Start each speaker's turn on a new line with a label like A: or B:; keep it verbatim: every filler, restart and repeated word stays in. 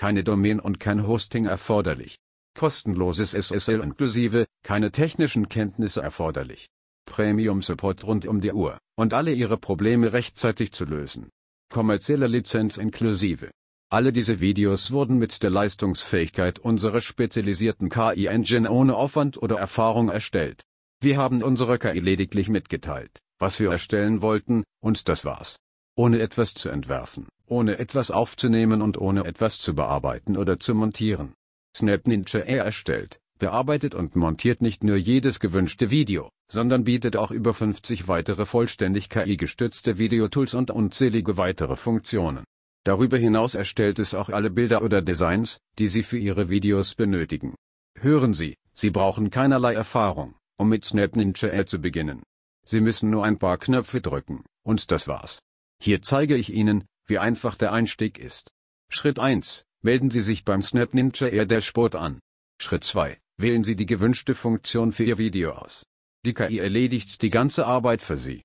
A: keine Domain und kein Hosting erforderlich. Kostenloses S S L inklusive, keine technischen Kenntnisse erforderlich. Premium Support rund um die Uhr, und alle Ihre Probleme rechtzeitig zu lösen. Kommerzielle Lizenz inklusive. Alle diese Videos wurden mit der Leistungsfähigkeit unserer spezialisierten K I-Engine ohne Aufwand oder Erfahrung erstellt. Wir haben unserer K I lediglich mitgeteilt, was wir erstellen wollten, und das war's. Ohne etwas zu entwerfen, ohne etwas aufzunehmen und ohne etwas zu bearbeiten oder zu montieren. SnapNinja A I erstellt, bearbeitet und montiert nicht nur jedes gewünschte Video, sondern bietet auch über fünfzig weitere vollständig K I-gestützte Videotools und unzählige weitere Funktionen. Darüber hinaus erstellt es auch alle Bilder oder Designs, die Sie für Ihre Videos benötigen. Hören Sie, Sie brauchen keinerlei Erfahrung, um mit SnapNinja A I zu beginnen. Sie müssen nur ein paar Knöpfe drücken, und das war's. Hier zeige ich Ihnen, wie einfach der Einstieg ist. Schritt eins. Melden Sie sich beim SnapNinja A I Dashboard an. Schritt zwei. Wählen Sie die gewünschte Funktion für Ihr Video aus. Die K I erledigt die ganze Arbeit für Sie.